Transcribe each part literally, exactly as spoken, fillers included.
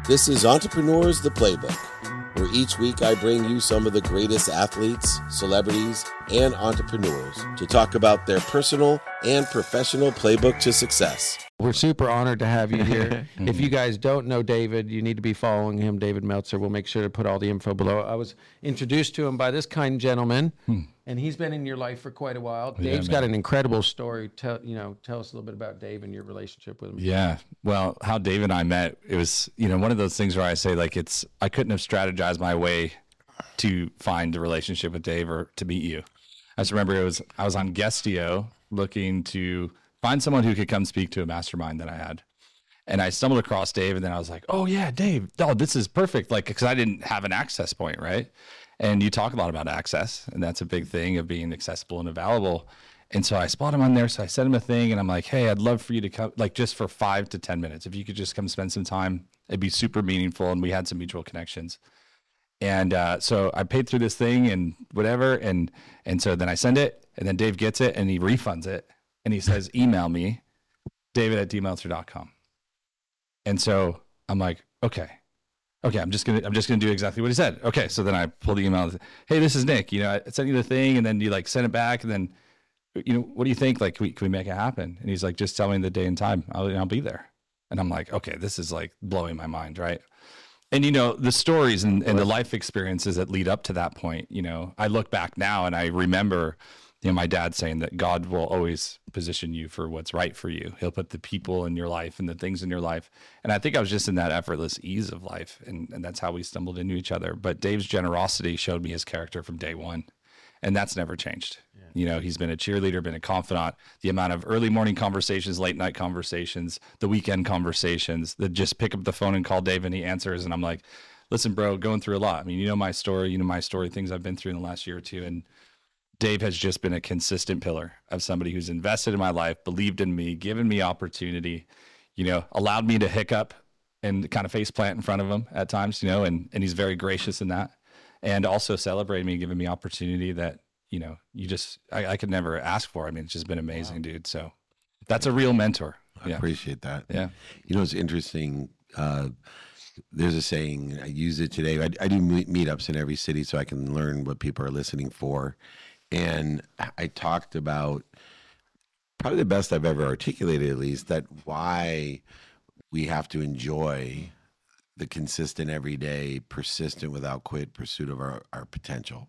This is Entrepreneurs the Playbook, where each week I bring you some of the greatest athletes, celebrities, and entrepreneurs to talk about their personal and professional playbook to success. We're super honored to have you here. If you guys don't know David, you need to be following him, David Meltzer. We'll make sure to put all the info below. I was introduced to him by this kind gentleman, hmm. and he's been in your life for quite a while. Yeah, Dave's man. got an incredible story. Tell you know, tell us a little bit about Dave and your relationship with him. Yeah. Well, how Dave and I met, it was, you know, one of those things where I say, like, it's, I couldn't have strategized my way to find a relationship with Dave or to meet you. I just remember it was, I was on Guestio looking to find someone who could come speak to a mastermind that I had. And I stumbled across Dave, and then I was like, oh yeah, Dave, oh, this is perfect. Like, cause I didn't have an access point. Right. And you talk a lot about access, and that's a big thing of being accessible and available. And so I spotted him on there. So I sent him a thing, and I'm like, hey, I'd love for you to come, like, just for five to ten minutes. If you could just come spend some time, it'd be super meaningful. And we had some mutual connections. And uh, so I paid through this thing and whatever. And, and so then I send it, and then Dave gets it and he refunds it. And he says, email me, david at d meltzer dot com. And so I'm like, okay, okay, I'm just going to, I'm just going to do exactly what he said. Okay. So then I pull the email. Hey, this is Nick, you know, I sent you the thing, and then you like send it back, and then, you know, what do you think? Like, can we, can we make it happen? And he's like, just tell me the day and time. I'll, I'll be there. And I'm like, okay, this is like blowing my mind. Right. And, you know, the stories and, and the life experiences that lead up to that point, you know, I look back now and I remember, you know, my dad saying that God will always position you for what's right for you. He'll put the people in your life and the things in your life. And I think I was just in that effortless ease of life. And, and that's how we stumbled into each other. But Dave's generosity showed me his character from day one. And that's never changed. Yeah. You know, he's been a cheerleader, been a confidant. The amount of early morning conversations, late night conversations, the weekend conversations that just pick up the phone and call Dave, and he answers. And I'm like, listen, bro, going through a lot. I mean, you know my story, you know my story, things I've been through in the last year or two. And Dave has just been a consistent pillar of somebody who's invested in my life, believed in me, given me opportunity, you know, allowed me to hiccup and kind of face plant in front of him at times, you know, and, and he's very gracious in that. And also celebrating me, giving me opportunity that, you know, you just, I, I could never ask for. I mean, it's just been amazing, wow. dude. So that's a real mentor. I yeah. appreciate that. Yeah. You know, it's interesting. Uh, there's a saying, I use it today. I, I do meet, meetups in every city so I can learn what people are listening for. And I talked about probably the best I've ever articulated, at least, that why we have to enjoy the consistent, everyday, persistent, without quit pursuit of our, our potential.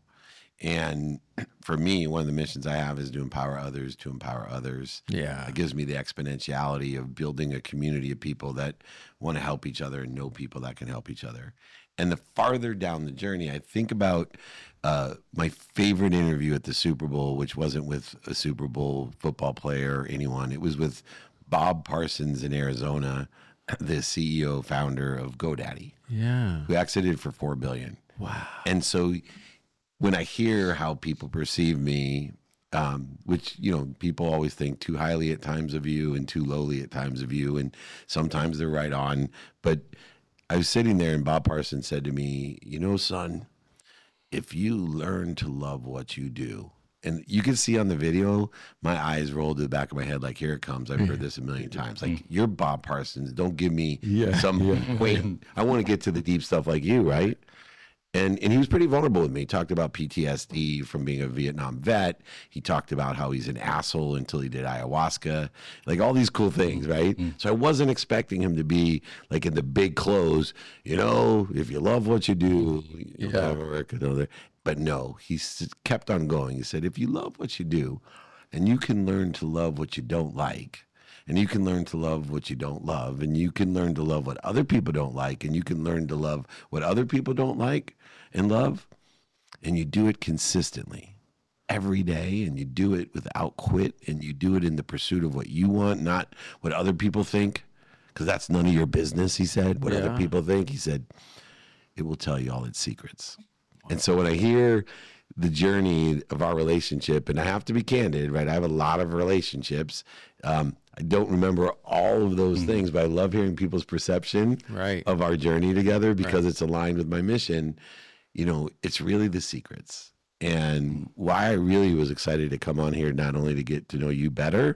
And for me, one of the missions I have is to empower others to empower others. Yeah. It gives me the exponentiality of building a community of people that want to help each other and know people that can help each other. And the farther down the journey, I think about uh, my favorite interview at the Super Bowl, which wasn't with a Super Bowl football player or anyone. It was with Bob Parsons in Arizona, the C E O founder of GoDaddy. Yeah. Who exited for four billion dollars. Wow. And so when I hear how people perceive me, um, which, you know, people always think too highly at times of you and too lowly at times of you, and sometimes they're right on. But I was sitting there, and Bob Parsons said to me, you know, son, if you learn to love what you do, and you can see on the video, my eyes rolled to the back of my head like, here it comes. I've heard this a million times. Like, you're Bob Parsons. Don't give me yeah, some, yeah. wait, I want to get to the deep stuff like you, right? And and he was pretty vulnerable with me. He talked about P T S D from being a Vietnam vet. He talked about how he's an asshole until he did ayahuasca. Like all these cool things, right? Mm-hmm. So I wasn't expecting him to be like in the big clothes, you know, if you love what you do, you'll yeah. never work another. But no, he kept on going. He said, if you love what you do, and you can learn to love what you don't like, and you can learn to love what you don't love, and you can learn to love what other people don't like, and you can learn to love what other people don't like and love, and you do it consistently every day, and you do it without quit, and you do it in the pursuit of what you want, not what other people think, because that's none of your business, he said. What yeah. other people think, he said, it will tell you all its secrets. Wow. And so when I hear the journey of our relationship, and I have to be candid, right? I have a lot of relationships. Um, I don't remember all of those mm-hmm. things, but I love hearing people's perception right. of our journey together because right. it's aligned with my mission. You know, it's really the secrets. And why I really was excited to come on here, not only to get to know you better,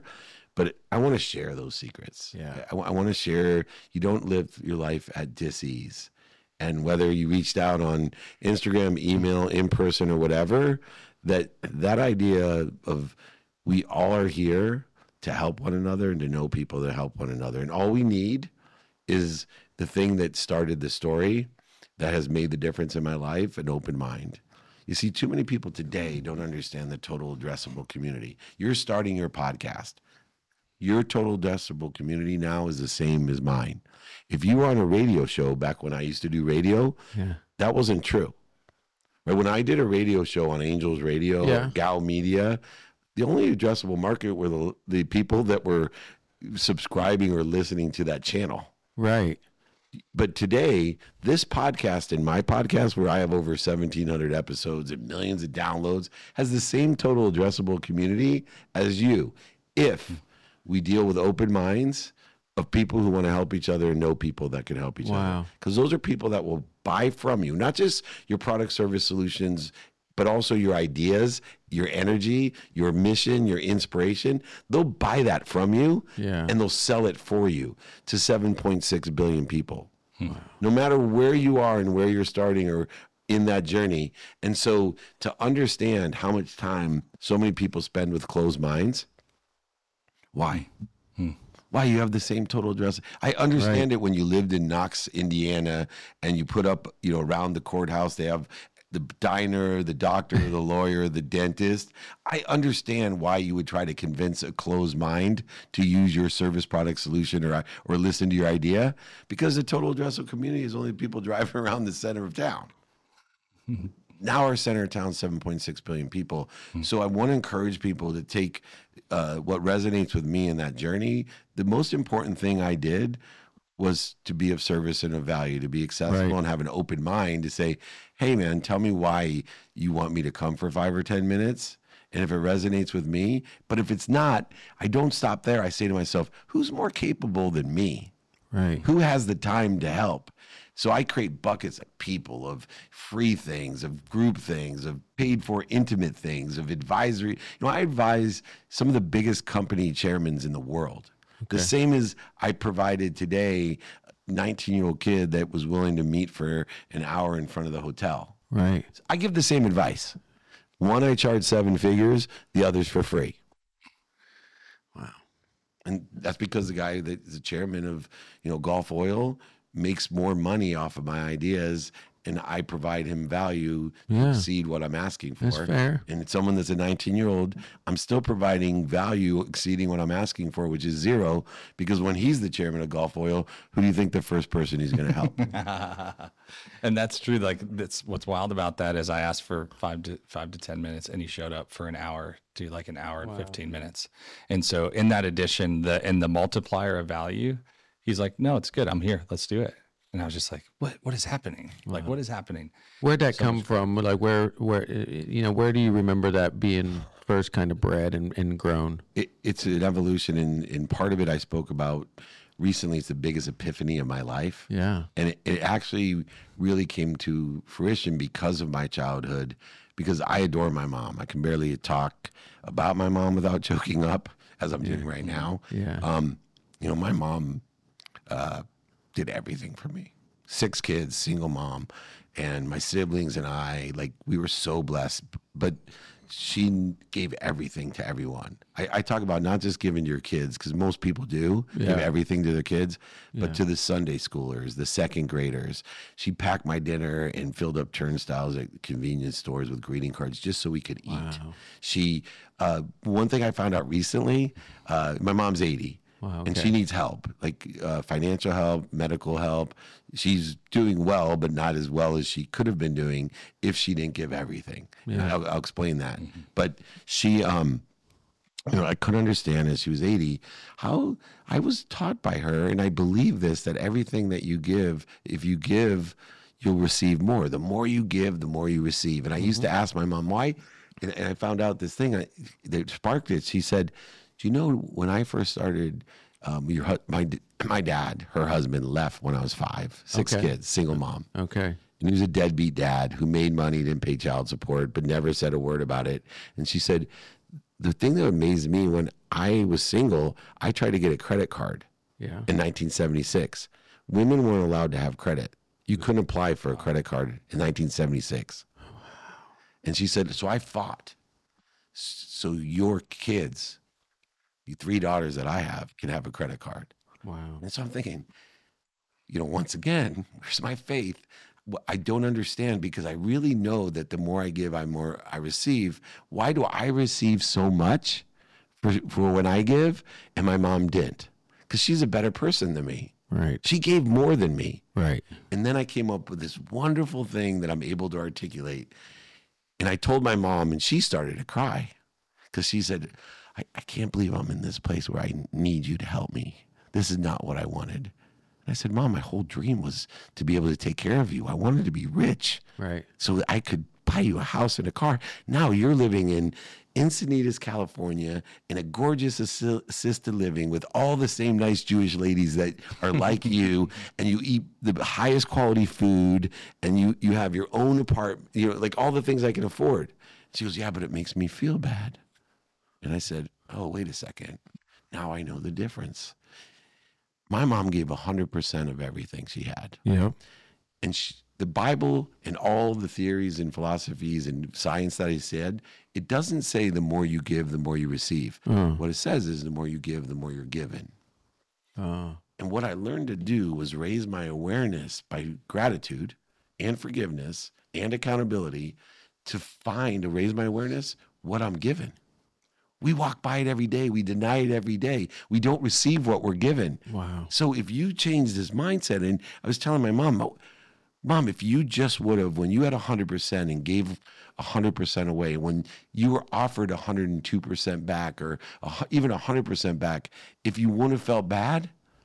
But I want to share those secrets. Yeah. I, I want to share, you don't live your life at dis-ease. And whether you reached out on Instagram, email, in person, or whatever, that that idea of we all are here to help one another and to know people that help one another. And all we need is the thing that started the story that has made the difference in my life, an open mind. You see, too many people today don't understand the total addressable community. You're starting your podcast. Your total addressable community now is the same as mine. If you were on a radio show back when I used to do radio, Yeah. that wasn't true. Right? When I did a radio show on Angels Radio, Yeah. or Gal Media, the only addressable market were the, the people that were subscribing or listening to that channel. Right. But today, this podcast and my podcast, where I have over seventeen hundred episodes and millions of downloads, has the same total addressable community as you. If we deal with open minds of people who want to help each other and know people that can help each Wow. other. Because those are people that will buy from you, not just your product, service, solutions, but also your ideas, your energy, your mission, your inspiration. They'll buy that from you, Yeah. and they'll sell it for you to seven point six billion people. Wow. No matter where you are and where you're starting or in that journey. And so to understand how much time so many people spend with closed minds, why? Hmm. Why? You have the same total address. I understand Right. it when you lived in Knox, Indiana, and you put up, you know, around the courthouse, they have the diner, the doctor, the lawyer, the dentist. I understand why you would try to convince a closed mind to use your service, product, solution, or or listen to your idea, because the total addressable community is only people driving around the center of town. Now our center of town is seven point six billion people. So I want to encourage people to take uh, what resonates with me in that journey. The most important thing I did was to be of service and of value, to be accessible Right. and have an open mind to say, hey, man, tell me why you want me to come for five or ten minutes. And if it resonates with me, but if it's not, I don't stop there. I say to myself, who's more capable than me? Right. Who has the time to help? So I create buckets of people, of free things, of group things, of paid for intimate things, of advisory. You know, I advise some of the biggest company chairmen in the world. The same as I provided today, a nineteen-year-old kid that was willing to meet for an hour in front of the hotel. Right. I give the same advice. One, I charge seven figures, the other's for free. Wow. And that's because the guy that's the chairman of, you know, Gulf Oil makes more money off of my ideas, and I provide him value to Yeah. exceed what I'm asking for. That's fair. And it's someone that's a nineteen-year-old, I'm still providing value exceeding what I'm asking for, which is zero, because when he's the chairman of Gulf Oil, who do you think the first person he's going to help? And that's true. Like, that's what's wild about that is I asked for five to five to ten minutes, and he showed up for an hour to like an hour and fifteen minutes. And so in that addition, the and the multiplier of value, he's like, no, it's good. I'm here. Let's do it. And I was just like, what? What is happening? Like, what is happening? Where'd that come from? Like, where, where, uh, you know, where do you remember that being first kind of bred and, and grown? It, it's an evolution, and, and part of it I spoke about recently. It's the biggest epiphany of my life. Yeah. And it, it actually really came to fruition because of my childhood, because I adore my mom. I can barely talk about my mom without choking up, as I'm doing right now. Yeah. Um, you know, my mom uh, did everything for me. Six kids, single mom, and my siblings and I, like, we were so blessed. But she gave everything to everyone. I, I talk about not just giving to your kids, because most people do give Yeah. everything to their kids, but Yeah. to the Sunday schoolers, the second graders. She packed my dinner and filled up turnstiles at convenience stores with greeting cards just so we could eat. Wow. She, uh, one thing I found out recently, uh, my mom's eighty. Wow, And okay. she needs help, like uh, financial help, medical help. She's doing well, but not as well as she could have been doing if she didn't give everything. And Yeah. I'll, I'll explain that. But she, um, you know, I couldn't understand as she was eighty how I was taught by her, and I believe this, that everything that you give, if you give, you'll receive more. The more you give, the more you receive. And I used to ask my mom why, and, and I found out this thing I, that sparked it. She said, do you know when I first started, um, your hu- my my dad, her husband, left when I was five, six Okay. kids, single mom. Okay. And he was a deadbeat dad who made money, didn't pay child support, but never said a word about it. And she said, the thing that amazed me when I was single, I tried to get a credit card Yeah. in nineteen seventy-six. Women weren't allowed to have credit. You couldn't apply for a credit card in nineteen seventy-six. And she said, so I fought. So your kids, the three daughters that I have, can have a credit card. Wow. And so I'm thinking, you know, once again, where's my faith? Well, I don't understand, because I really know that the more I give, I more I receive. Why do I receive so much for, for when I give and my mom didn't? Because she's a better person than me. Right. She gave more than me. Right. And then I came up with this wonderful thing that I'm able to articulate. And I told my mom, and she started to cry, because she said, I, I can't believe I'm in this place where I need you to help me. This is not what I wanted. And I said, Mom, my whole dream was to be able to take care of you. I wanted to be rich, Right. so that I could buy you a house and a car. Now you're living in Encinitas, California, in a gorgeous assi- assisted living with all the same nice Jewish ladies that are like you, and you eat the highest quality food, and you you have your own apartment, you know, like all the things I can afford. She goes, yeah, but it makes me feel bad. And I said, oh, wait a second. Now I know the difference. My mom gave one hundred percent of everything she had. Yeah. And she, the Bible and all the theories and philosophies and science that I said, it doesn't say the more you give, the more you receive. Mm. What it says is the more you give, the more you're given. Uh, And what I learned to do was raise my awareness by gratitude and forgiveness and accountability to find, to raise my awareness, what I'm given. We walk by it every day. We deny it every day. We don't receive what we're given. wow. So if you change this mindset, and I was telling my mom, Mom, if you just would have, when you had one hundred percent and gave one hundred percent away, when you were offered one hundred two percent back, or a, even one hundred percent back, if you wouldn't have felt bad,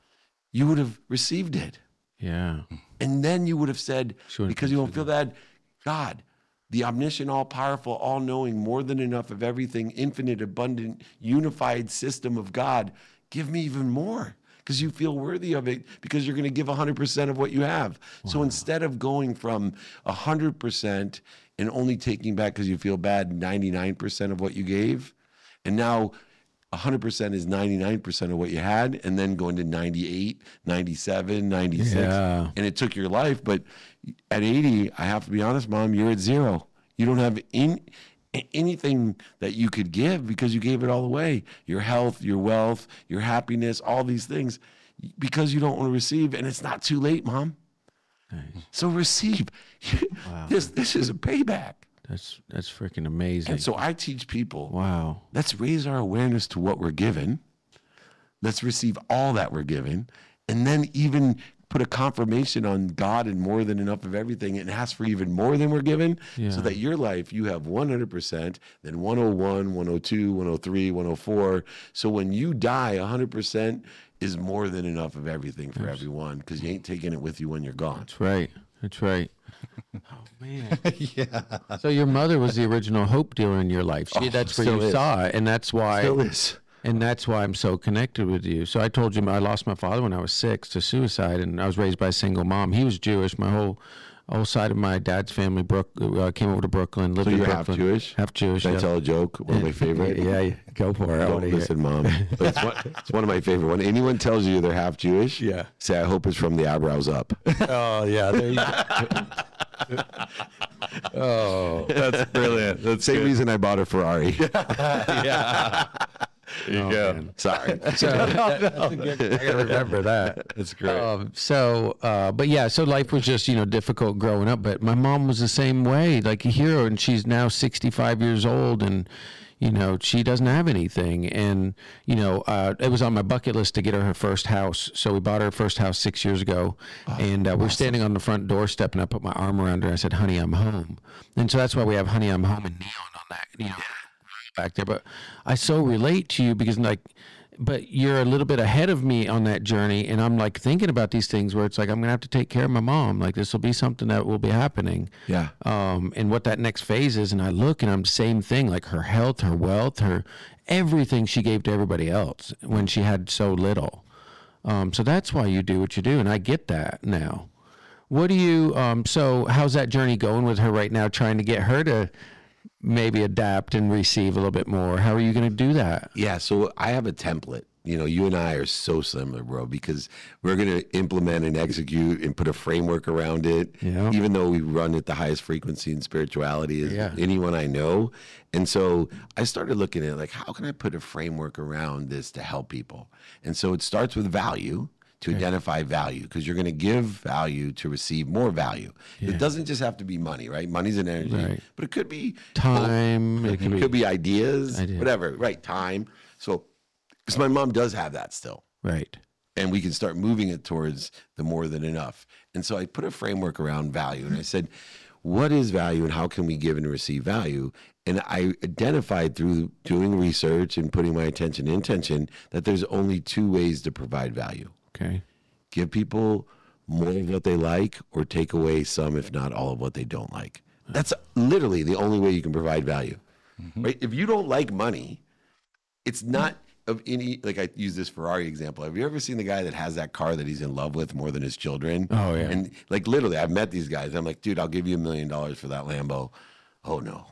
you would have received it. Yeah. And then you would have said, Sure. because you don't feel bad, God, the omniscient, all-powerful, all-knowing, more than enough of everything, infinite, abundant, unified system of God, give me even more, because you feel worthy of it, because you're going to give one hundred percent of what you have. Wow. So instead of going from one hundred percent and only taking back because you feel bad ninety-nine percent of what you gave, and now one hundred percent is ninety-nine percent of what you had, and then going to ninety-eight, ninety-seven, ninety-six. Yeah. And it took your life. But at eighty, I have to be honest, Mom, you're at zero. You don't have in, anything that you could give, because you gave it all away. Your health, your wealth, your happiness, all these things, because you don't want to receive. And it's not too late, Mom. Nice. So receive. Wow. This, this is a payback. That's that's freaking amazing. And so I teach people, wow. let's raise our awareness to what we're given. Let's receive all that we're given. And then even put a confirmation on God and more than enough of everything, and ask for even more than we're given, Yeah. so that your life, you have one hundred percent, then one oh one, one oh two, one oh three, one oh four. So when you die, one hundred percent is more than enough of everything for Yes. everyone, because you ain't taking it with you when you're gone. That's right. That's right. Oh man. Yeah. So your mother was the original hope dealer in your life. She, Oh, that's where still you is. saw it, and that's why. Still is. And that's why I'm so connected with you. So I told you I lost my father when I was six to suicide, and I was raised by a single mom. He was Jewish. My whole whole side of my dad's family Brook, uh, came over to Brooklyn, lived So in you're half Brooklyn. Jewish? Half Jewish. Can I yeah. tell a joke? One of my favorite. Yeah, yeah, go for it. I Don't wanna hear it. listen, Mom. But it's, one, it's one of my favorite. When anyone tells you they're half Jewish, Yeah. say, I hope it's from the eyebrows up. Oh yeah, there you go. Oh, That's brilliant. That's Same good. reason I bought a Ferrari. Yeah. There you Oh, go. man. Sorry. So that- that's a good- I gotta remember that. That's great. Um, so, uh, but yeah, so life was just, you know, difficult growing up, but my mom was the same way, like a hero, and she's now sixty-five years old, and, you know, she doesn't have anything. And, you know, uh, it was on my bucket list to get her her first house. So we bought her first house six years ago, and uh, we were standing on the front doorstep, and I put my arm around her, and I said, honey, I'm home. And so that's why we have honey, I'm home and neon on that, you know, back there. But I so relate to you because, like, but you're a little bit ahead of me on that journey, and I'm like thinking about these things where it's like I'm gonna have to take care of my mom. Like this will be something that will be happening. Yeah. Um, and what that next phase is, and I look and I'm the same thing. Like her health, her wealth, her everything she gave to everybody else when she had so little. Um, so that's why you do what you do, and I get that now. What do you? Um, so how's that journey going with her right now? Trying to get her to maybe adapt and receive a little bit more? How are you going to do that? Yeah, so I have a template. You know, you and I are so similar, bro, because we're going to implement and execute and put a framework around it, Yeah. even though we run at the highest frequency in spirituality as Yeah. anyone I know. And so I started looking at like, how can I put a framework around this to help people? And so it starts with value, to identify value, because you're going to give value to receive more value. Yeah. It doesn't just have to be money, right? Money's an energy, Right. but it could be Time. It It could could be, be ideas, Ideas. whatever, right? Time. So, because my mom does have that still. right. And we can start moving it towards the more than enough. And so I put a framework around value. And I said, what is value and how can we give and receive value? And I identified through doing research and putting my attention and intention that there's only two ways to provide value. Okay. Give people more of what they like or take away some, if not all of what they don't like. That's literally the only way you can provide value, Mm-hmm. right? If you don't like money, it's not of any, like I use this Ferrari example. Have you ever seen the guy that has that car that he's in love with more than his children? Oh, yeah. And like literally, I've met these guys. I'm like, dude, I'll give you a million dollars for that Lambo. Oh no,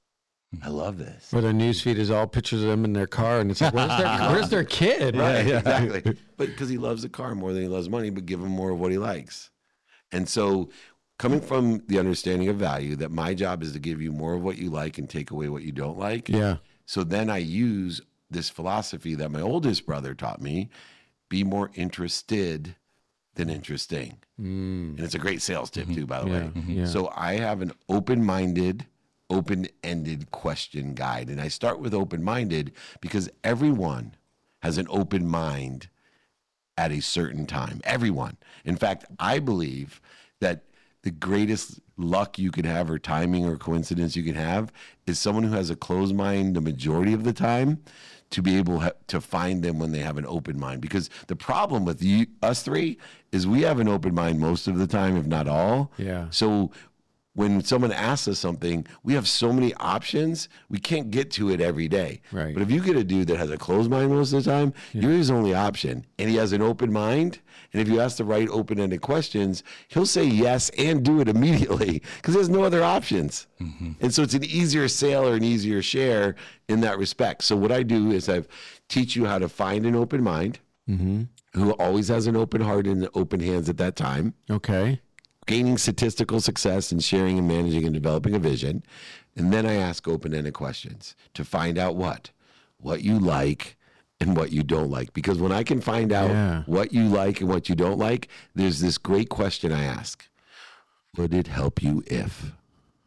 I love this. Where their newsfeed is all pictures of them in their car, and it's like, where's their, where's their kid? Right, exactly. But because he loves the car more than he loves money, but give him more of what he likes. And so coming from the understanding of value, that my job is to give you more of what you like and take away what you don't like. Yeah. So then I use this philosophy that my oldest brother taught me, be more interested than interesting. And it's a great sales tip too, by the Yeah, way. yeah. So I have an open-minded, open-ended question guide. And I start with open-minded because everyone has an open mind at a certain time. Everyone. In fact, I believe that the greatest luck you can have or timing or coincidence you can have is someone who has a closed mind the majority of the time to be able ha- to find them when they have an open mind. Because the problem with you, us three is we have an open mind most of the time, if not all. Yeah. So when someone asks us something, we have so many options, we can't get to it every day. Right. But if you get a dude that has a closed mind most of the time, you're his only option. And he has an open mind. And if you ask the right open-ended questions, he'll say yes and do it immediately because there's no other options. Mm-hmm. And so it's an easier sale or an easier share in that respect. So what I do is I teach you how to find an open mind Mm-hmm. who always has an open heart and open hands at that time. Okay. Gaining statistical success and sharing and managing and developing a vision. And then I ask open-ended questions to find out what? What you like and what you don't like. Because when I can find out Yeah. what you like and what you don't like, there's this great question I ask. Would it help you if?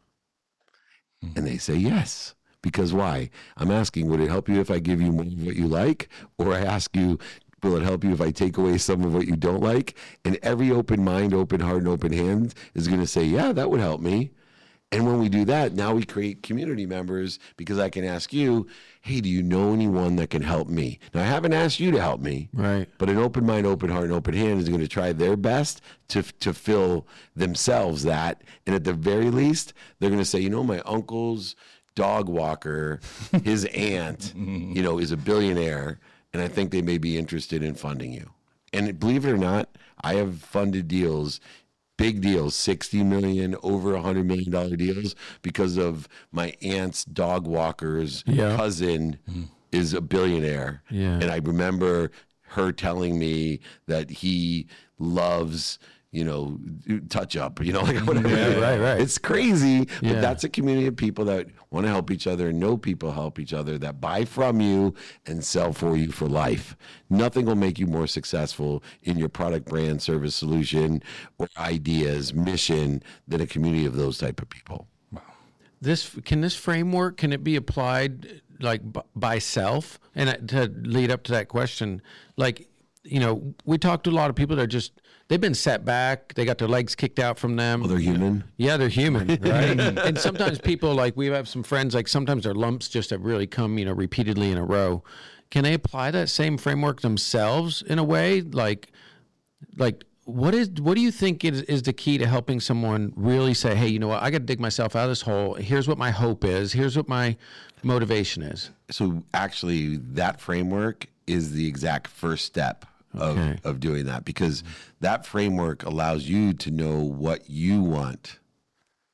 And they say yes. Because why? I'm asking, would it help you if I give you more of what you like? Or I ask you, will it help you if I take away some of what you don't like? And every open mind, open heart, and open hand is going to say, yeah, that would help me. And when we do that, now we create community members because I can ask you, hey, do you know anyone that can help me? Now, I haven't asked you to help me. Right. But an open mind, open heart, and open hand is going to try their best to to fill themselves that. And at the very least, they're going to say, you know, my uncle's dog walker, his aunt, you know, is a billionaire. And I think they may be interested in funding you. And believe it or not, I have funded deals, big deals, sixty million dollars, over one hundred million dollars deals because of my aunt's dog walker's Yeah. cousin is a billionaire. Yeah. And I remember her telling me that he loves, you know, touch up, you know, like whatever. Yeah, right, right. It's crazy, but Yeah. that's a community of people that want to help each other and know people help each other, that buy from you and sell for you for life. Nothing will make you more successful in your product, brand, service, solution, or ideas, mission than a community of those type of people. This can this framework can it be applied like b- by self? And uh, to lead up to that question, like you know, we talked to a lot of people that are just they've been set back. They got their legs kicked out from them. Well, they're human. Yeah, they're human, right? And sometimes people like we have some friends like sometimes their lumps just have really come, you know, repeatedly in a row. Can they apply that same framework themselves in a way? Like, like what is what do you think is, is the key to helping someone really say, hey, you know what, I got to dig myself out of this hole. Here's what my hope is. Here's what my motivation is. So actually, that framework is the exact first step of, Okay. of doing that, because that framework allows you to know what you want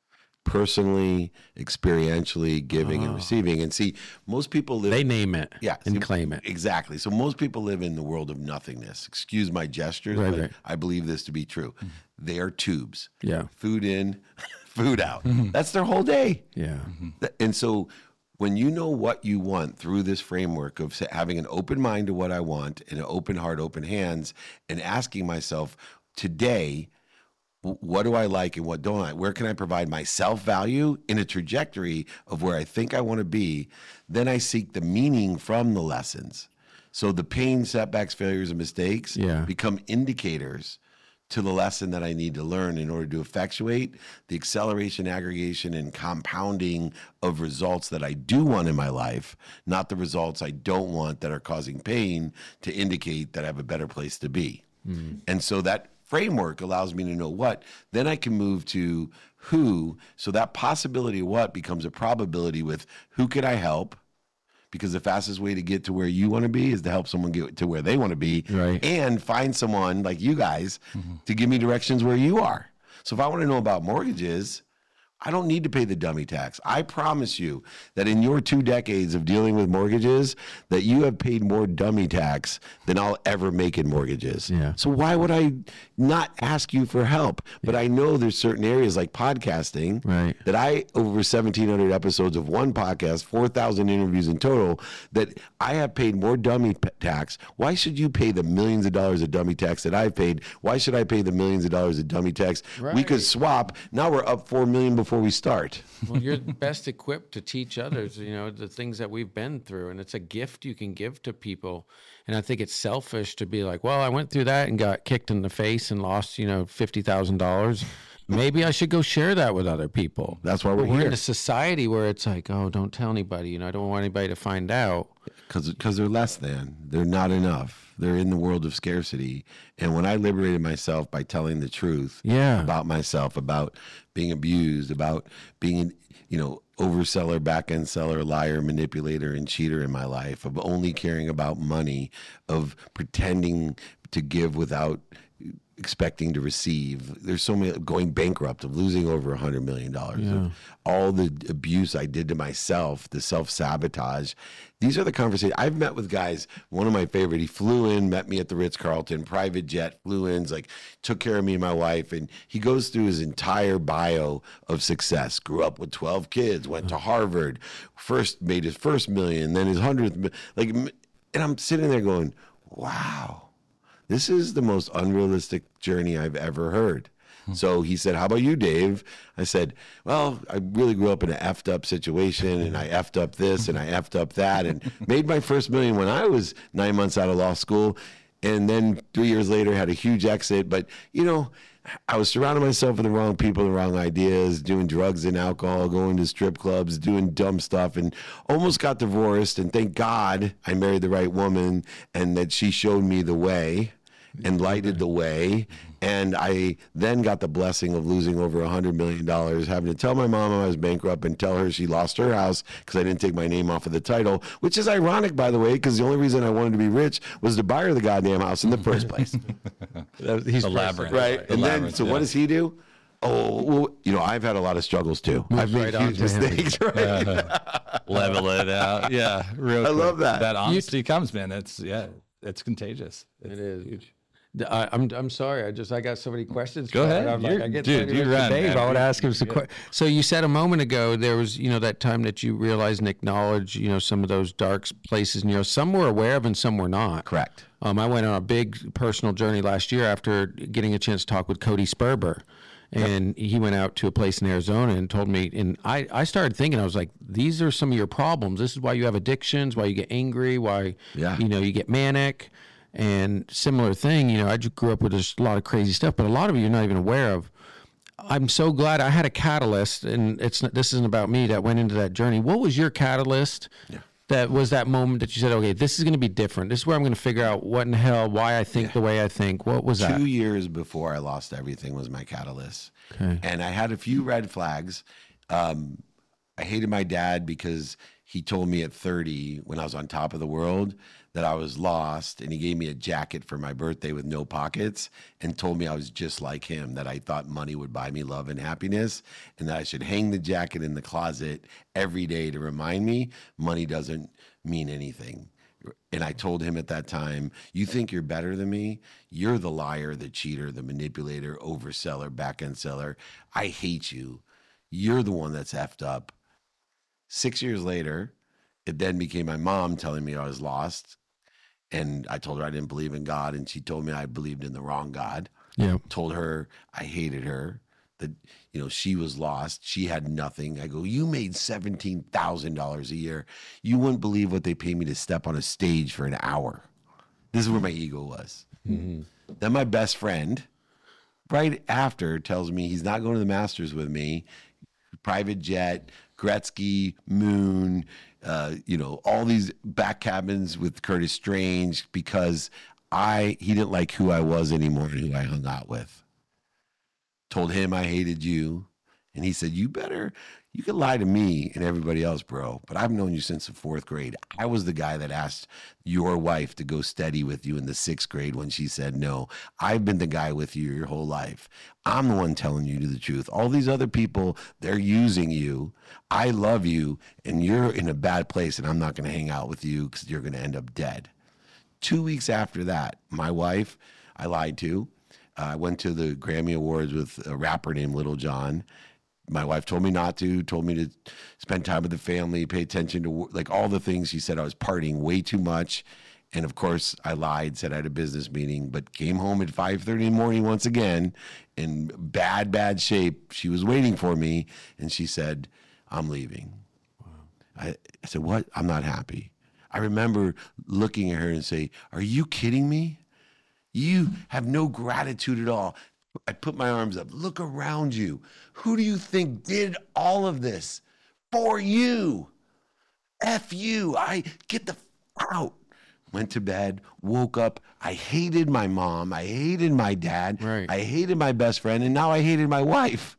personally, experientially, giving Oh. and receiving. And see, most people live. They name it Yeah, and see, claim it. Exactly. So most people live in the world of nothingness. Excuse my gestures, Right, but right. I believe this to be true. They are tubes. Yeah. Food in, food out. That's their whole day. Yeah. Th- And so when you know what you want through this framework of sa- having an open mind to what I want and an open heart, open hands, and asking myself today, w- what do I like and what don't I? Where can I provide myself value in a trajectory of where I think I want to be? Then I seek the meaning from the lessons. So the pain, setbacks, failures, and mistakes Yeah. become indicators to the lesson that I need to learn in order to effectuate the acceleration, aggregation, and compounding of results that I do want in my life, not the results I don't want that are causing pain, to indicate that I have a better place to be. And so that framework allows me to know what. Then I can move to who. So that possibility of what becomes a probability with who could I help? Because the fastest way to get to where you want to be is to help someone get to where they want to be, Right. and find someone like you guys to give me directions where you are. So if I want to know about mortgages, I don't need to pay the dummy tax. I promise you that in your two decades of dealing with mortgages, that you have paid more dummy tax than I'll ever make in mortgages. Yeah. So why would I not ask you for help? But I know there's certain areas like podcasting Right. that I, over seventeen hundred episodes of one podcast, four thousand interviews in total, that I have paid more dummy p- tax. Why should you pay the millions of dollars of dummy tax that I've paid? Why should I pay the millions of dollars of dummy tax? We could Right. swap. Now we're up four million before we start. Well, you're best equipped to teach others, you know, the things that we've been through. And it's a gift you can give to people. And I think it's selfish to be like, well, I went through that and got kicked in the face and lost, you know, fifty thousand dollars. Maybe I should go share that with other people. That's why we're But we're here. in a society where it's like, oh, don't tell anybody. You know, I don't want anybody to find out. Because they're less than. They're not enough. They're in the world of scarcity. And when I liberated myself by telling the truth Yeah. about myself, about being abused, about being, you know, overseller, back end seller, liar, manipulator, and cheater in my life, of only caring about money, of pretending to give without expecting to receive. There's so many, going bankrupt, of losing over a hundred million dollars, of all the abuse I did to myself, the self-sabotage. These are the conversations I've met with guys. One of my favorite, he flew in, met me at the Ritz-Carlton, private jet, flew in, like took care of me and my wife. And he goes through his entire bio of success. Grew up with twelve kids, went to Harvard, first made his first million, then his hundredth, mi- like, and I'm sitting there going, wow. This is the most unrealistic journey I've ever heard. So he said, how about you, Dave? I said, well, I really grew up in an effed up situation, and I effed up this and I effed up that, and made my first million when I was nine months out of law school. And then three years later had a huge exit. But, you know, I was surrounding myself with the wrong people, the wrong ideas, doing drugs and alcohol, going to strip clubs, doing dumb stuff, and almost got divorced. And thank God I married the right woman, and that she showed me the way and lighted the way. And I then got the blessing of losing over a hundred million dollars, having to tell my mom I was bankrupt and tell her she lost her house because I didn't take my name off of the title, which is ironic, by the way, because the only reason I wanted to be rich was to buy her the goddamn house in the first place. He's Elaborate. Right. The And then, labyrinth, so yeah. what does he do? Oh, well, you know, I've had a lot of struggles too. I've made right on huge to him. mistakes, right? Level it out. Yeah. Real I quick. love that. That honesty comes, man. It's, yeah, it's contagious. It is. I, I'm I'm sorry. I just I got so many questions. Go for it. ahead. I'm like, You're- I get dude, ready you to run, Dave. man. I want to You- ask him some questions. So you said a moment ago there was you know that time that you realized and acknowledged you know some of those dark places. And, you know, some were aware of and some were not. Correct. Um, I went on a big personal journey last year after getting a chance to talk with Cody Sperber. And he went out to a place in Arizona and told me, and I, I started thinking, I was like, these are some of your problems. This is why you have addictions, why you get angry, why, Yeah. you know, you get manic. And similar thing, you know, I just grew up with just a lot of crazy stuff, but a lot of it you're not even aware of. I'm so glad I had a catalyst, and it's not, this isn't about me, that went into that journey. What was your catalyst? Yeah. That was that moment that you said, okay, this is going to be different. This is where I'm going to figure out what in the hell, why I think the way I think. What was that? Two years before I lost everything was my catalyst. Okay. And I had a few red flags. Um, I hated my dad because he told me at thirty, when I was on top of the world, that I was lost, and he gave me a jacket for my birthday with no pockets and told me I was just like him, that I thought money would buy me love and happiness, and that I should hang the jacket in the closet every day to remind me money doesn't mean anything. And I told him at that time, you think you're better than me? You're the liar, the cheater, the manipulator, overseller, back-end seller. I hate you. You're the one that's effed up. Six years later, it then became my mom telling me I was lost. And I told her I didn't believe in God. And she told me I believed in the wrong God. Yeah. Told her I hated her, that, you know, she was lost. She had nothing. I go, you made seventeen thousand dollars a year. You wouldn't believe what they pay me to step on a stage for an hour. This is where my ego was. Mm-hmm. Then my best friend, right after, tells me he's not going to the Masters with me. Private jet, Gretzky, Moon, uh, you know, all these back cabins with Curtis Strange, because I he didn't like who I was anymore and who I hung out with. Told him I hated you, and he said, you better, you can lie to me and everybody else, bro, but I've known you since the fourth grade. I was the guy that asked your wife to go steady with you in the sixth grade when she said no. I've been the guy with you your whole life. I'm the one telling you the truth. All these other people, they're using you. I love you, and you're in a bad place, and I'm not going to hang out with you because you're going to end up dead. Two weeks after that, my wife, I lied to. Uh, I went to the Grammy Awards with a rapper named Little John. My wife told me not to, told me to spend time with the family, pay attention to, like, all the things. She said I was partying way too much. And of course, I lied, said I had a business meeting, but came home at five thirty in the morning once again in bad, bad shape. She was waiting for me, and she said, I'm leaving. Wow. I, I said, what? I'm not happy. I remember looking at her and say, are you kidding me? You have no gratitude at all. I put my arms up. Look around you. Who do you think did all of this for you? F you. I get the f out. Went to bed, woke up. I hated my mom. I hated my dad. Right. I hated my best friend. And now I hated my wife.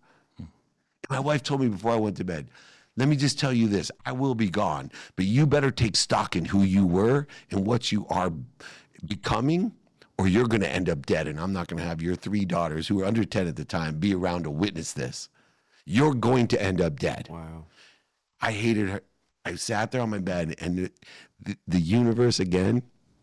My wife told me before I went to bed, let me just tell you this. I will be gone, but you better take stock in who you were and what you are becoming, or you're going to end up dead, and I'm not going to have your three daughters, who were under ten at the time, be around to witness this. You're going to end up dead. Wow. I hated her. I sat there on my bed, and the, the, the universe again,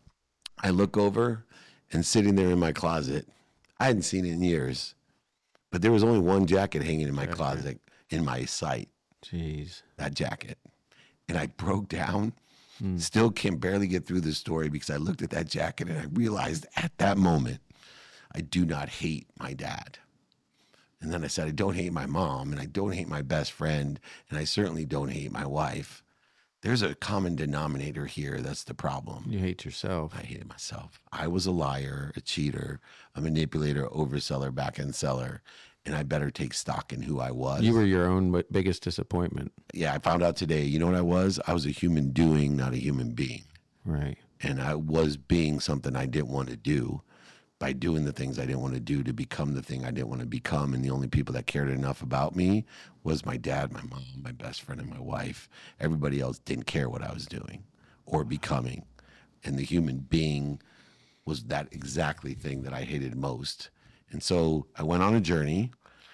I look over, and sitting there in my closet, I hadn't seen it in years, but there was only one jacket hanging in my That's closet, right. in my sight, Jeez. that jacket. And I broke down. Mm. Still can barely get through the story because I looked at that jacket and I realized at that moment, I do not hate my dad. And then I said, I don't hate my mom, and I don't hate my best friend, and I certainly don't hate my wife. There's a common denominator here. That's the problem. You hate yourself. I hated myself. I was a liar, a cheater, a manipulator, overseller, back-end seller, and I better take stock in who I was. You were your own wi- biggest disappointment. Yeah, I found out today, you know what I was? I was a human doing, not a human being. Right. And I was being something I didn't want to do by doing the things I didn't want to do to become the thing I didn't want to become. And the only people that cared enough about me was my dad, my mom, my best friend, and my wife. Everybody else didn't care what I was doing or becoming. And the human being was that exactly thing that I hated most. And so I went on a journey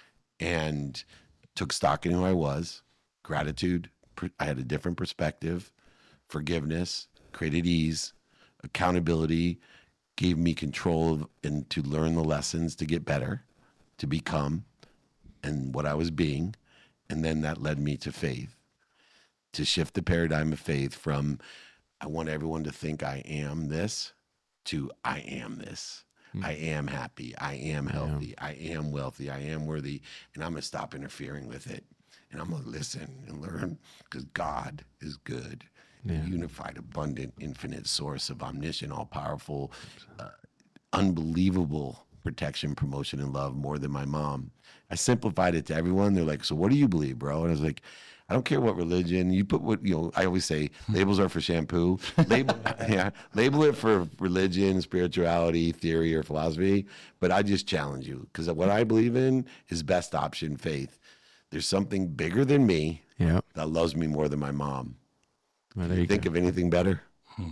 and took stock in who I was, gratitude. I had a different perspective, forgiveness, created ease, accountability, gave me control of, and to learn the lessons to get better, to become, and what I was being. And then that led me to faith, to shift the paradigm of faith from I want everyone to think I am this to I am this. Mm. I am happy. I am healthy. I am. I am wealthy. I am worthy. And I'm going to stop interfering with it. And I'm going to listen and learn, because God is good. Yeah. The unified, abundant, infinite source of omniscient, all-powerful, uh, unbelievable protection, promotion, and love, more than my mom. I simplified it to everyone. They're like, so what do you believe, bro? And I was like, I don't care what religion. You put what, you know, I always say labels are for shampoo. Label, yeah, label it for religion, spirituality, theory, or philosophy. But I just challenge you, because what I believe in is best option faith. There's something bigger than me yep. that loves me more than my mom. Well, there you Think go. of anything better?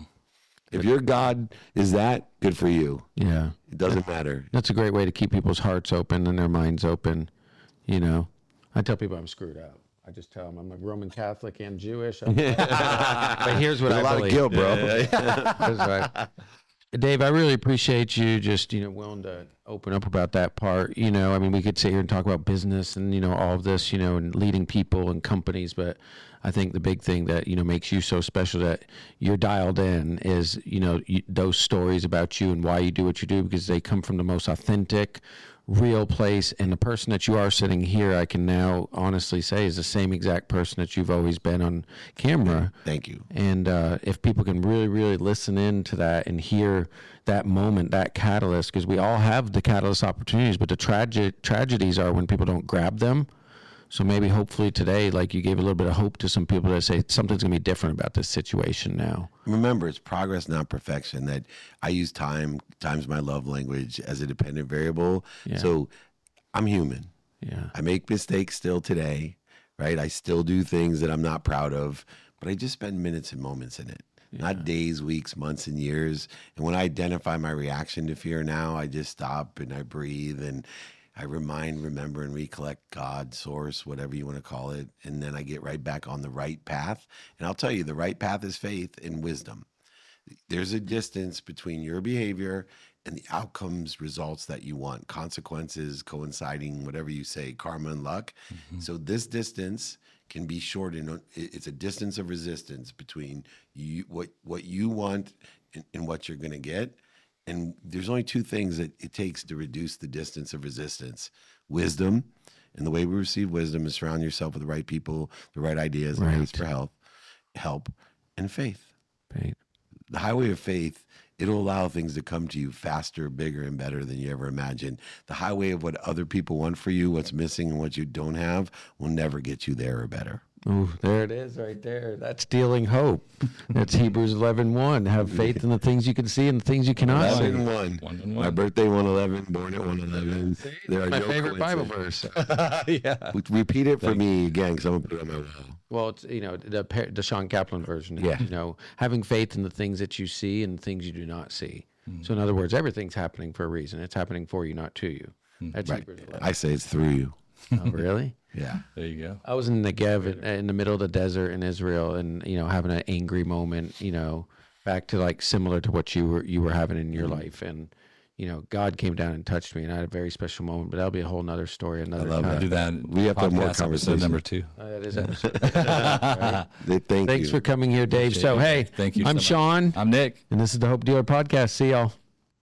If your God is that, good for you. Yeah. It doesn't matter. That's a great way to keep people's hearts open and their minds open. You know, I tell people I'm screwed up. I just tell them I'm a Roman Catholic and Jewish. I'm like, but here's what There's I a lot believe. of guilt, bro. That's right. Dave, I really appreciate you just, you know, willing to open up about that part. You know, I mean, we could sit here and talk about business and, you know, all of this, you know, and leading people and companies, but I think the big thing that, you know, makes you so special that you're dialed in is, you know, you, those stories about you and why you do what you do, because they come from the most authentic, real place. And the person that you are sitting here, I can now honestly say is the same exact person that you've always been on camera. Thank you. And uh, if people can really, really listen into that and hear that moment, that catalyst, because we all have the catalyst opportunities, but the tragic tragedies are when people don't grab them. So maybe hopefully today, like you gave a little bit of hope to some people that say something's going to be different about this situation now. Remember, it's progress, not perfection. That I use time, time's my love language, as a dependent variable. Yeah. So I'm human. Yeah. I make mistakes still today, right? I still do things that I'm not proud of, but I just spend minutes and moments in it. Yeah. Not days, weeks, months, and years. And when I identify my reaction to fear now, I just stop and I breathe and I remind, remember, and recollect God, source, whatever you want to call it. And then I get right back on the right path. And I'll tell you, the right path is faith and wisdom. There's a distance between your behavior and the outcomes, results that you want, consequences coinciding, whatever you say, karma and luck. Mm-hmm. So this distance can be shortened. It's a distance of resistance between you, what, what you want and, and what you're going to get. And there's only two things that it takes to reduce the distance of resistance: wisdom, and the way we receive wisdom is surround yourself with the right people, the right ideas, right. and ways for help, help, and faith. Faith. The highway of faith, it'll allow things to come to you faster, bigger, and better than you ever imagined. The highway of what other people want for you, what's missing, and what you don't have will never get you there or better. Oh, there it is right there. That's stealing hope. That's Hebrews eleven one. Have faith in the things you can see and the things you cannot see. eleven one. One and My one. birthday one eleven, born at one eleven. There are My no favorite Bible coincidences. verse. Yeah. Repeat it for me again, because I'm going to put it on my wall. Well, it's, you know, the, Pa- the Sean Kaplan version. Yeah. You know, having faith in the things that you see and the things you do not see. So in other words, everything's happening for a reason. It's happening for you, not to you. That's Right. Hebrews eleven. I say it's through you. Oh, really? Yeah. There you go. I was in Negev in, in the middle of the desert in Israel, and you know, having an angry moment. You know, back to like similar to what you were you were having in your life, and you know, God came down and touched me, and I had a very special moment. But that'll be a whole nother story, another love time. I'll do that. We have to have more podcast episode conversation. number two. Uh, that is episode. Right? They, thank Thanks you. for coming here, Dave. So hey, Thank you. I'm so much. Sean, I'm Nick. and this is the Hope Dealer Podcast. See y'all.